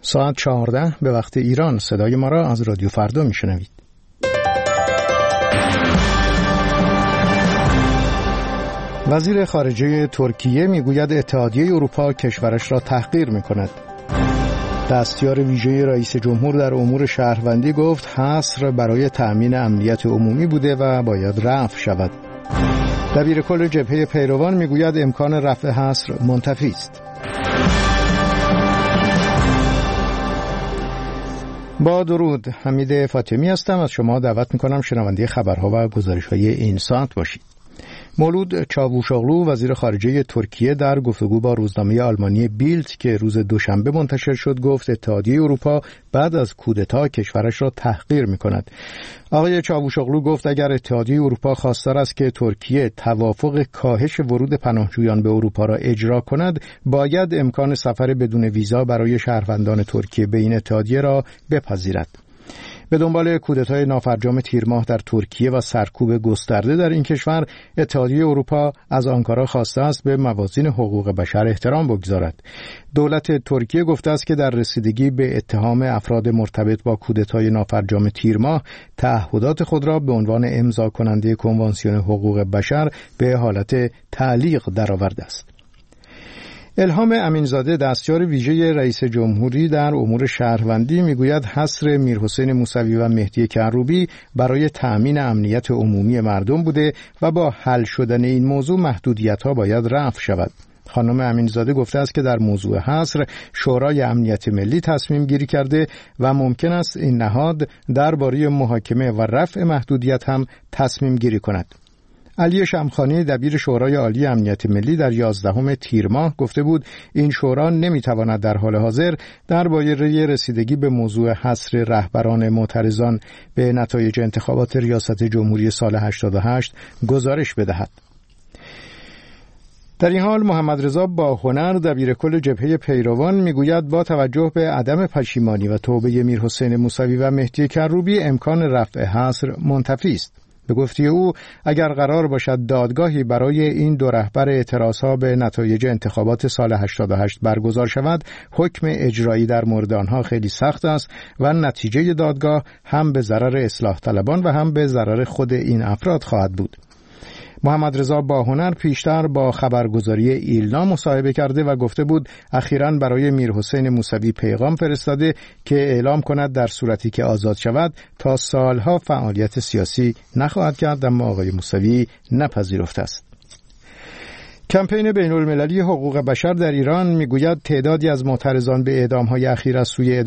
ساعت 14 به وقت ایران. صدای ما را از رادیو فردا میشنوید. وزیر خارجه ترکیه میگوید اتحادیه اروپا کشورش را تحقیر میکند. دستیار ویژه رئیس جمهور در امور شهروندی گفت حصر برای تأمین امنیت عمومی بوده و باید رفع شود. دبیر کل جبهه پیروان میگوید امکان رفع حصر منتفی است. با درود، حمید فاطمی هستم. از شما دعوت میکنم شنونده خبرها و گزارش‌های این ساعت باشید. مولود چاووشوغلو وزیر خارجه ترکیه در گفتگو با روزنامه آلمانی بیلد که روز دوشنبه منتشر شد گفت اتحادیه اروپا بعد از کودتا کشورش را تحقیر می‌کند. آقای چاووشوغلو گفت اگر اتحادیه اروپا خواستار است که ترکیه توافق کاهش ورود پناهجویان به اروپا را اجرا کند، باید امکان سفر بدون ویزا برای شهروندان ترکیه به این اتحادیه را بپذیرد. به دنبال کودتای نافرجام تیر ماه در ترکیه و سرکوب گسترده در این کشور، اتحادیه اروپا از آنکارا خواسته است به موازین حقوق بشر احترام بگذارد. دولت ترکیه گفته است که در رسیدگی به اتهام افراد مرتبط با کودتای نافرجام تیر ماه، تعهدات خود را به عنوان امضا کننده کنوانسیون حقوق بشر به حالت تعلیق درآورده است. الهام امینزاده دستیار ویژه رئیس جمهوری در امور شهروندی میگوید حصر میرحسین موسوی و مهدی کروبی برای تأمین امنیت عمومی مردم بوده و با حل شدن این موضوع محدودیت‌ها باید رفع شود. خانم امینزاده گفته است که در موضوع حصر شورای امنیت ملی تصمیم گیری کرده و ممکن است این نهاد درباره محاکمه و رفع محدودیت هم تصمیم گیری کند. علی شمخانی دبیر شورای عالی امنیت ملی در 11 تیر ماه گفته بود این شورا نمیتواند در حال حاضر درباره رسیدگی به موضوع حصر رهبران معترضان به نتایج انتخابات ریاست جمهوری سال 88 گزارش بدهد. در این حال محمد رضا باهنر دبیر کل جبهه پیروان میگوید با توجه به عدم پشیمانی و توبه میرحسین موسوی و مهدی کروبی امکان رفع حصر منتفی است. به گفته او اگر قرار باشد دادگاهی برای این دو رهبر اعتراضها به نتایج انتخابات سال 88 برگزار شود، حکم اجرایی در مورد آنها خیلی سخت است و نتیجه دادگاه هم به ضرر اصلاح طلبان و هم به ضرر خود این افراد خواهد بود. محمد رضا باهنر پیشتر با خبرگزاری ایلنا مصاحبه کرده و گفته بود اخیراً برای میرحسین موسوی پیغام فرستاده که اعلام کند در صورتی که آزاد شود تا سالها فعالیت سیاسی نخواهد کرد، اما آقای موسوی نپذیرفته است. کمپین بین‌المللی حقوق بشر در ایران میگوید تعدادی از معترضان به اعدام‌های اخیر از سوی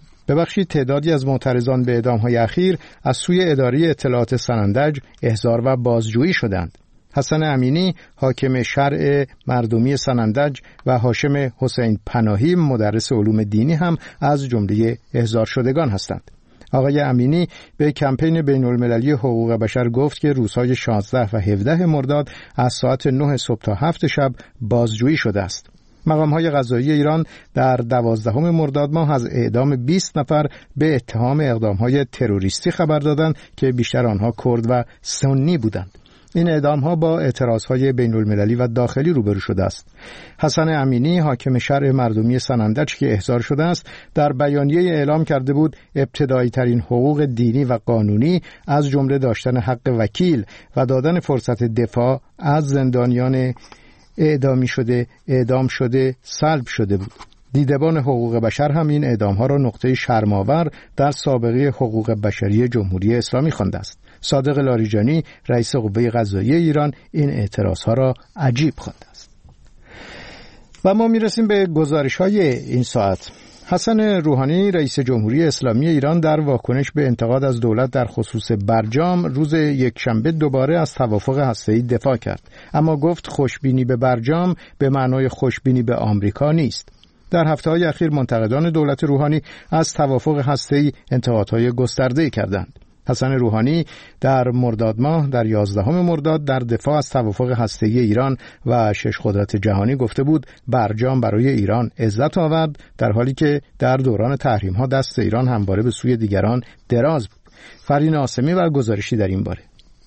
اداره اطلاعات سنندج احضار و بازجویی شدند. حسن امینی حاکم شرع مردمی سنندج و هاشم حسین پناهی مدرس علوم دینی هم از جمله احضار شدگان هستند. آقای امینی به کمپین بین‌المللی حقوق بشر گفت که روزهای 16 و 17 مرداد از ساعت 9 صبح تا 7 شب بازجویی شده است. مقام‌های قضایی ایران در 12 مرداد ماه از اعدام 20 نفر به اتهام اقدام‌های تروریستی خبر دادند که بیشتر آنها کرد و سنی بودند. این اعدام‌ها با اعتراض‌های بین‌المللی و داخلی روبرو شده است. حسن امینی حاکم شرع مردمی سنندج که احضار شده است در بیانیه اعلام کرده بود ابتدایی‌ترین حقوق دینی و قانونی از جمله داشتن حق وکیل و دادن فرصت دفاع از زندانیان اعدام شده سلب شده بود. دیدبان حقوق بشر هم این اعدام‌ها را نقطه شرم‌آور در سابقه حقوق بشری جمهوری اسلامی خوانده است. صادق لاریجانی رئیس قوه قضاییه ایران این اعتراض‌ها را عجیب خوانده است. و ما میرسیم به گزارش‌های این ساعت. حسن روحانی رئیس جمهوری اسلامی ایران در واکنش به انتقاد از دولت در خصوص برجام روز یکشنبه دوباره از توافق هسته‌ای دفاع کرد، اما گفت خوشبینی به برجام به معنای خوشبینی به آمریکا نیست. در هفته‌های اخیر منتقدان دولت روحانی از توافق هسته‌ای انتقادهای گسترده‌ای کردند. حسن روحانی در مرداد ماه در 11 مرداد در دفاع از توافق هسته‌ای ایران و 6 قدرت جهانی گفته بود برجام برای ایران عزت آورد، در حالی که در دوران تحریم‌ها دست ایران همواره به سوی دیگران دراز بود. فرین عاصمی و گزارشی در این باره.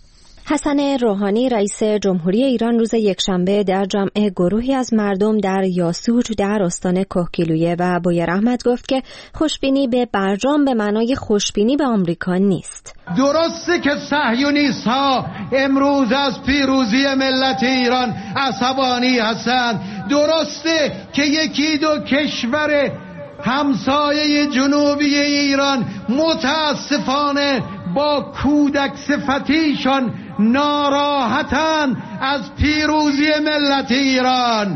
حسن روحانی رئیس جمهوری ایران روز یکشنبه در جمع گروهی از مردم در یاسوج در استان کهگیلویه و بویراحمد گفت که خوشبینی به برجام به معنای خوشبینی به آمریکا نیست. درسته که صهیونیست ها امروز از پیروزی ملت ایران عصبانی هستند. درسته که یکی دو کشور همسایه جنوبی ایران متاسفانه با کودک صفتیشان ناراحتن از پیروزی ملت ایران،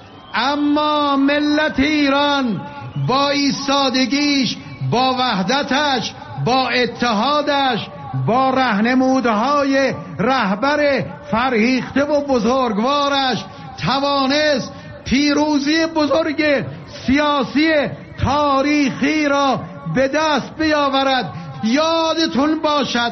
اما ملت ایران با ایستادگیش، با وحدتش، با اتحادش، با راهنمودهای رهبر فرهیخته و بزرگوارش توانست پیروزی بزرگ سیاسی تاریخی را به دست بیاورد. یادتون باشد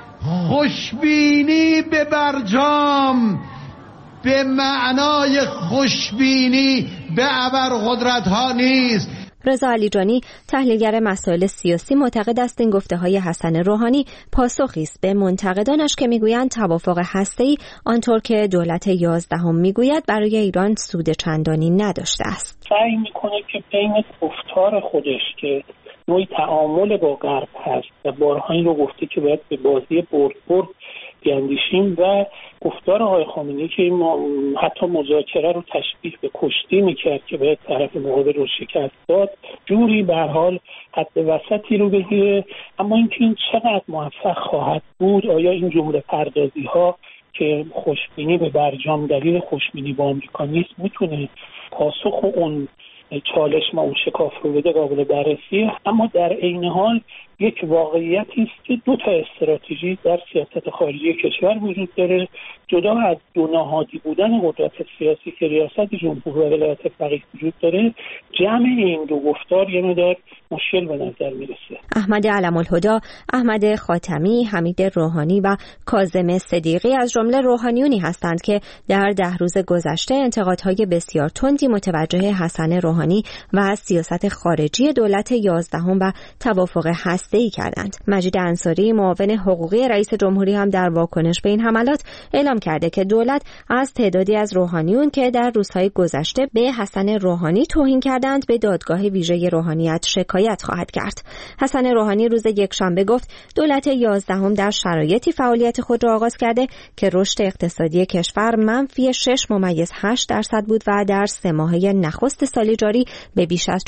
خوشبینی به برجام به معنای خوشبینی به ابرقدرت‌ها نیست. رضا علیجانی تحلیلگر مسائل سیاسی معتقد است این گفته‌های حسن روحانی پاسخی است به منتقدانش که میگویند توافق هسته‌ای آنطور که دولت 11 میگوید برای ایران سود چندانی نداشته است. سعی میکنه که بین گفتار خودش که نوعی تعامل با غرب هست و بارها این رو گفته که باید به بازی برد بیاندیشیم و گفتار آقای خامنه‌ای که حتی مذاکره رو تشبیه به کشتی میکرد که باید طرف مقابل رو شکست داد، جوری به هر حال حد وسطی رو بگیره. اما اینکه این چقدر موفق خواهد بود، آیا این جمله پردازی ها که خوشبینی به برجام دلیل خوشبینی با آمریکا نیست میتونه پاسخ اون چالش ما اون شکاف رو بده، قابل بررسیه. اما در عین حال یک واقعیتی است که دو تا استراتژی در سیاست خارجی کشور وجود داره، جدا از دو نهادی بودن قدرت سیاسی که ریاست جمهور و ولایت فقیه وجود داره. جمع این دو گفتار یه مقدار مشکل به نظر میرسه. احمد علم‌الهدی، احمد خاتمی، حمید روحانی و کاظم صدیقی از جمله روحانیونی هستند که در 10 روز گذشته انتقادهای بسیار تندی متوجه حسن روحانی و سیاست خارجی دولت 11 و توافق هسته‌ای کردند. مجید انصاری، معاون حقوقی رئیس جمهوری هم در واکنش به این حملات اعلام کرده که دولت از تعدادی از روحانیون که در روزهای گذشته به حسن روحانی توهین کردند به دادگاه ویژه روحانیت شکایت خواهد کرد. حسن روحانی روز یکشنبه گفت دولت 11 در شرایطی فعالیت خود را آغاز کرده که رشد اقتصادی کشور منفی 6.8% بود و در 3 ماهه نخست سال جاری به بیش از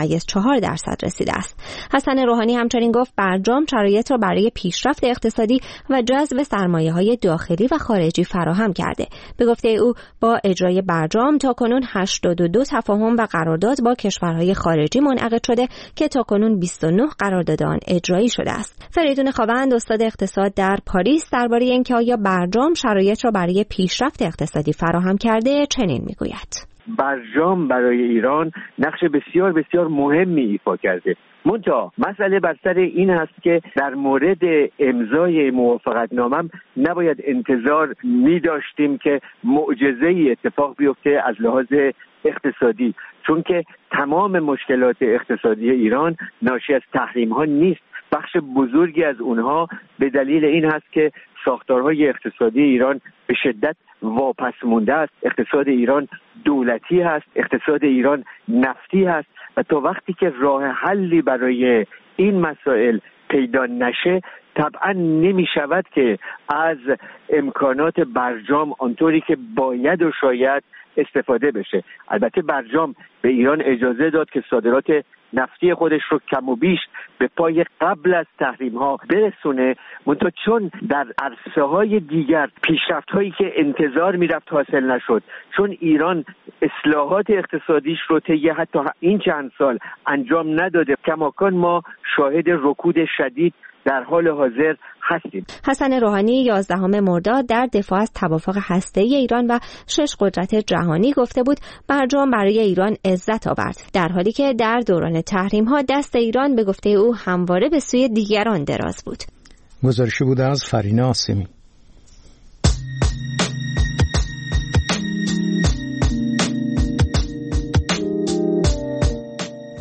4.4% رسیده است. حسن روحانی همچنین گفت برجام شرایط را برای پیشرفت اقتصادی و جذب سرمایه‌های داخلی و خارجی فراهم کرده. به گفته او با اجرای برجام تاکنون 82 تفاهم و قرارداد با کشورهای خارجی منعقد شده که تاکنون 29 قرارداد آن اجرایی شده است. فریدون خاوند، استاد اقتصاد در پاریس، درباره اینکه آیا برجام شرایط را برای پیشرفت اقتصادی فراهم کرده چنین میگوید: برجام برای ایران نقش بسیار بسیار مهمی ایفا کرده. منتها مسئله بر سر این است که در مورد امضای موافقتنامه نباید انتظار می داشتیم که معجزه‌ای اتفاق بیفته از لحاظ اقتصادی، چون که تمام مشکلات اقتصادی ایران ناشی از تحریم ها نیست. بخش بزرگی از اونها به دلیل این هست که ساختارهای اقتصادی ایران به شدت واپس مونده است. اقتصاد ایران دولتی هست، اقتصاد ایران نفتی هست و تا وقتی که راه حلی برای این مسائل پیدا نشه طبعا نمی شود که از امکانات برجام آنطوری که باید و شاید استفاده بشه. البته برجام به ایران اجازه داد که صادرات نفتی خودش رو کم و بیش به پای قبل از تحریم ها برسونه، منتها چون در عرصه های دیگر پیشرفت هایی که انتظار میرفت حاصل نشد، چون ایران اصلاحات اقتصادیش رو طی حتی این چند سال انجام نداده، کماکان ما شاهد رکود شدید در حال حاضر هستیم. حسن روحانی 11 مرداد در دفاع از توافق هسته‌ای ایران و 6 قدرت جهانی گفته بود برجام برای ایران عزت آورد، در حالی که در دوران تحریم‌ها دست ایران به گفته او همواره به سوی دیگران دراز بود. گزارشی بود از فرینه آسمی.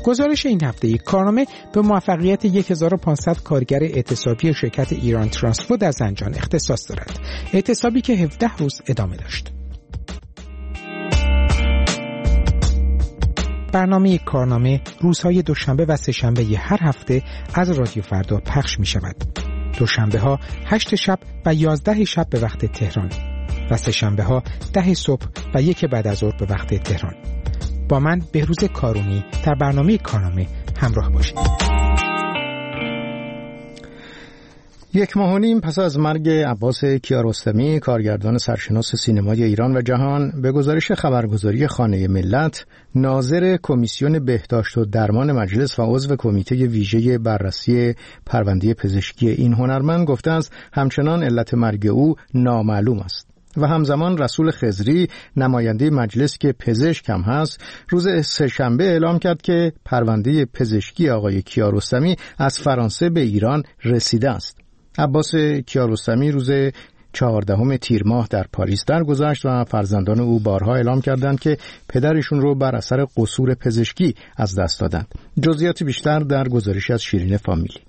گزارش این هفته کارنامه به موفقیت 1500 کارگر اعتصابی شرکت ایران ترانسپو در زنجان اختصاص دارد. اعتصابی که 17 روز ادامه داشت. برنامه کارنامه روزهای دوشنبه و سه‌شنبه هر هفته از رادیو فردا پخش می شود. دوشنبه ها 8 شب و 11 شب به وقت تهران و سه‌شنبه ها 10 صبح و 1 بعد از ظهر به وقت تهران. با من بهروز کارونی در برنامه کارنامه همراه باشید. 1 ماه و نیم پس از مرگ عباس کیارستمی، کارگردان سرشناس سینمای ایران و جهان، به گزارش خبرگزاری خانه ملت، ناظر کمیسیون بهداشت و درمان مجلس و عضو کمیته ویژه بررسی پرونده پزشکی این هنرمند گفته است همچنان علت مرگ او نامعلوم است. و همزمان رسول خضری، نماینده مجلس که پزشک هم هست، روز سه‌شنبه اعلام کرد که پرونده پزشکی آقای کیارستمی از فرانسه به ایران رسیده است. عباس کیارستمی روز 14 تیر ماه در پاریس درگذشت و فرزندان او بارها اعلام کردند که پدرشون رو بر اثر قصور پزشکی از دست دادند. جزئیات بیشتر در گزارشی از شیرین فامیلی.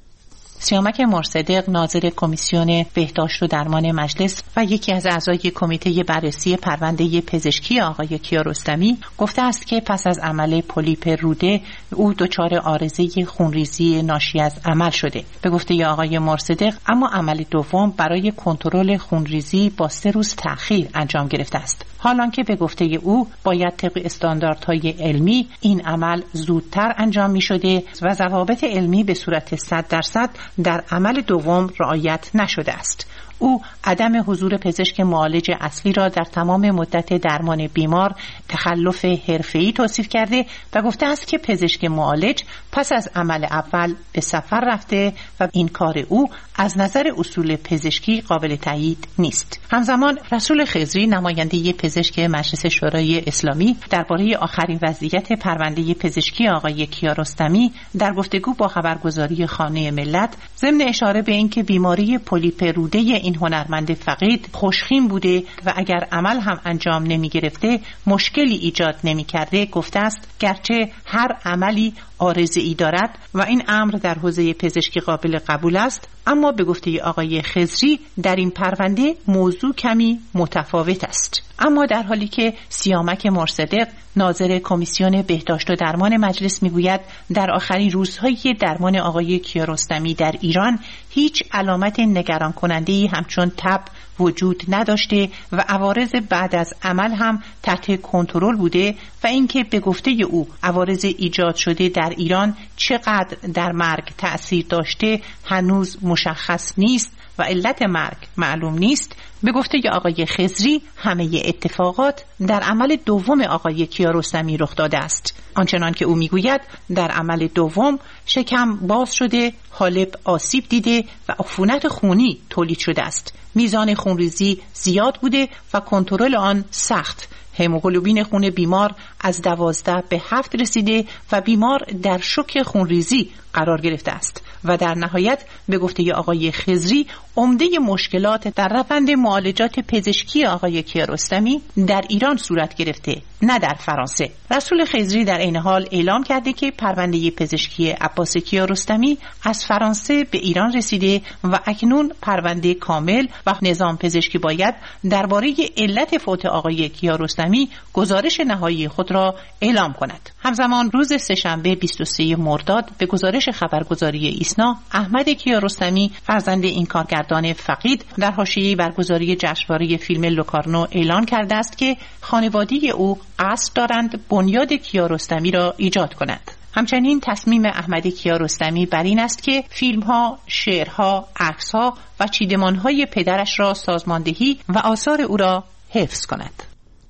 سیامک مرصدق، ناظر کمیسیون بهداشت و درمان مجلس و یکی از اعضای کمیته بررسی پرونده پزشکی آقای کیارستمی، گفته است که پس از عمل پولیپ روده او دچار عارضه خونریزی ناشی از عمل شده. به گفته آقای مرصدق، اما عمل دوم برای کنترل خونریزی با 3 روز تأخیر انجام گرفته است. حالانکه به گفته او باید طبق استانداردهای علمی این عمل زودتر انجام می شده و ضوابط علمی به صورت 100% در عمل دوم رعایت نشده است. او عدم حضور پزشک معالج اصلی را در تمام مدت درمان بیمار تخلف حرفه‌ای توصیف کرده و گفته است که پزشک معالج پس از عمل اول به سفر رفته و این کار او از نظر اصول پزشکی قابل تایید نیست. همزمان رسول خضری، نماینده پزشک مجلس شورای اسلامی، درباره آخرین وضعیت پرونده پزشکی آقای کیارستمی در گفتگو با خبرگزاری خانه ملت، ضمن اشاره به اینکه بیماری پولیپ روده این هنرمند فقید خوشخیم بوده و اگر عمل هم انجام نمی گرفته مشکلی ایجاد نمی کرده، گفته است گرچه هر عملی عارضه‌ای دارد و این امر در حوزه پزشکی قابل قبول است، اما به گفته آقای خضری در این پرونده موضوع کمی متفاوت است. اما در حالی که سیامک مرصدق، ناظر کمیسیون بهداشت و درمان مجلس، میگوید در آخرین روزهای درمان آقای کیارستمی در ایران هیچ علامت نگران کننده‌ای همچون تب وجود نداشته و عوارض بعد از عمل هم تحت کنترل بوده و اینکه به گفته او عوارض ایجاد شده در ایران چقدر در مرگ تأثیر داشته هنوز مشخص نیست و علت مرگ معلوم نیست. به گفته آقای خضری همه اتفاقات در عمل دوم آقای کیارستمی رخ داده است. آنچنان که او میگوید در عمل دوم شکم باز شده، حالب آسیب دیده و عفونت خونی تولید شده است. میزان خونریزی زیاد بوده و کنترل آن سخت. هموگلوبین خون بیمار از 12 به 7 رسیده و بیمار در شوک خونریزی قرار گرفته است و در نهایت به گفته آقای خضری عمده مشکلات در روند معالجات پزشکی آقای کیارستمی در ایران صورت گرفته، نه در فرانسه. رسول خضری در این حال اعلام کرده که پرونده پزشکی عباس کیارستمی از فرانسه به ایران رسیده و اکنون پرونده کامل و نظام پزشکی باید درباره علت فوت آقای کیارستمی گزارش نهایی خود را اعلام کند. همزمان روز سه‌شنبه 23 مرداد به گزارش خبرگزاری ایسنا، احمد کیارستمی، فرزند این کارگردان فقید، در حاشیه برگزاری جشنواره فیلم لوکارنو اعلان کرده است که خانواده او قصد دارند بنیاد کیارستمی را ایجاد کنند. همچنین تصمیم احمد کیارستمی بر این است که فیلم‌ها، شعرها، عکس‌ها و چیدمان‌های پدرش را سازماندهی و آثار او را حفظ کند.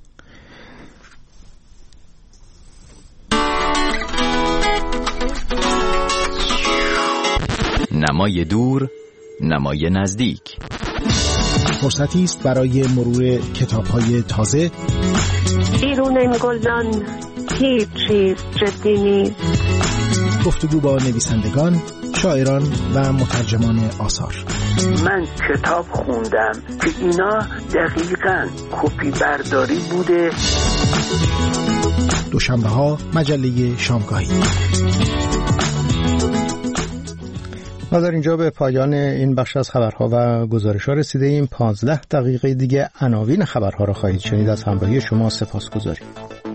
نمای دور، نمای نزدیک. فرصتی است برای مرور کتاب‌های تازه. بیرون این گلدان هیچ چیز جدی نیست. گفتگو با نویسندگان، شاعران و مترجمان آثار. من کتاب خوندم که اینا دقیقاً کپی برداری بوده. دوشنبه‌ها مجله شامگاهی. ما در اینجا به پایان این بخش از خبرها و گزارش‌ها رسیده ایم. 15 دقیقه دیگه عناوین خبرها را خواهید شنید. از همراهی شما سپاسگزاریم.